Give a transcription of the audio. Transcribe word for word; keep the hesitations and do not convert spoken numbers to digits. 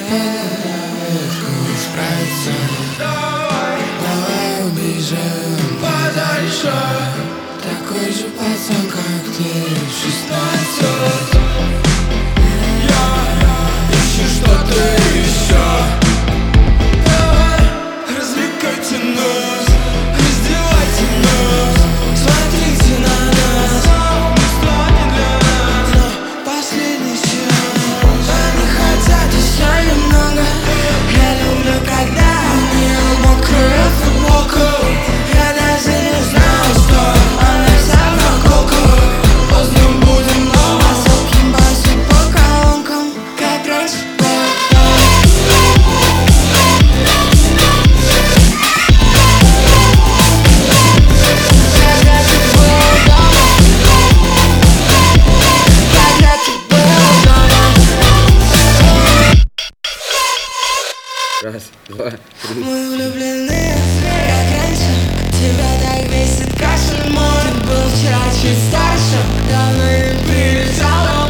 Легко справиться. Давай убежим подальше. Такой же пацан, как ты, шестнадцать. Я ищу что-то еще. Давай, развлекайте нас, раздевайте нас, смотрите на нас. Места не для нас, но последний сеанс. Они хотят еще немного. Я люблю, когда мне мокрая футболка. Я даже не знаю, что она вся в наколках. Поздно будем дома, звуки басят по колонкам, как раньше. Раз, два, три. Мы влюблены, как раньше. Тебя так бесит кашель мой. Ты был вчера чуть старше, давно не прилетал.